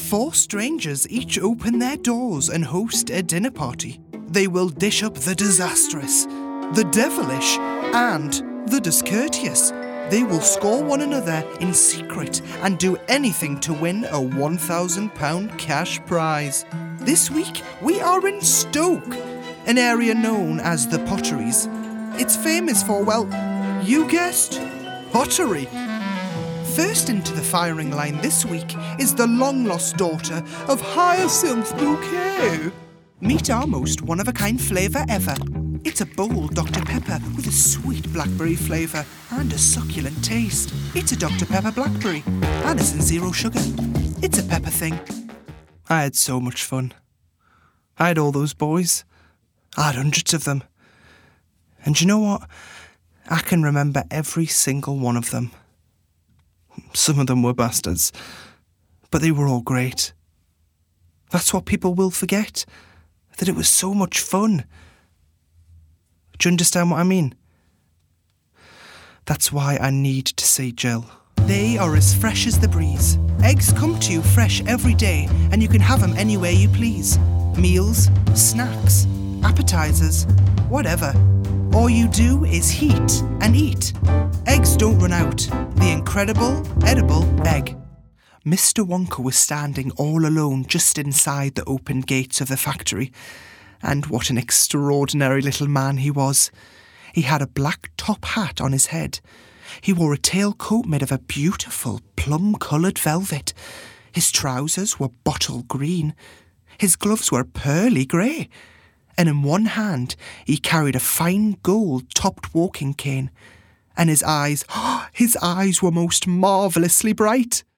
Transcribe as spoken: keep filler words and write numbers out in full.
Four strangers each open their doors and host a dinner party. They will dish up the disastrous, the devilish, and the discourteous. They will score one another in secret and do anything to win a one thousand pounds cash prize. This week, we are in Stoke, an area known as the Potteries. It's famous for, well, you guessed, pottery. First into the firing line this week is the long-lost daughter of Hyacinth Bouquet. Meet our most one-of-a-kind flavour ever. It's a bold Doctor Pepper with a sweet blackberry flavour and a succulent taste. It's a Doctor Pepper blackberry and it's in zero sugar. It's a pepper thing. I had so much fun. I had all those boys. I had hundreds of them. And you know what? I can remember every single one of them. Some of them were bastards, but they were all great. That's what people will forget, that it was so much fun. Do you understand what I mean? That's why I need to see Jill. They are as fresh as the breeze. Eggs come to you fresh every day, and you can have them anywhere you please. Meals, snacks, appetizers, whatever. All you do is heat and eat. Eggs don't run out. The incredible, edible egg. Mister Wonka was standing all alone just inside the open gates of the factory. And what an extraordinary little man he was. He had a black top hat on his head. He wore a tailcoat made of a beautiful plum-coloured velvet. His trousers were bottle green. His gloves were pearly grey. And in one hand he carried a fine gold-topped walking cane. And his eyes, his eyes were most marvellously bright.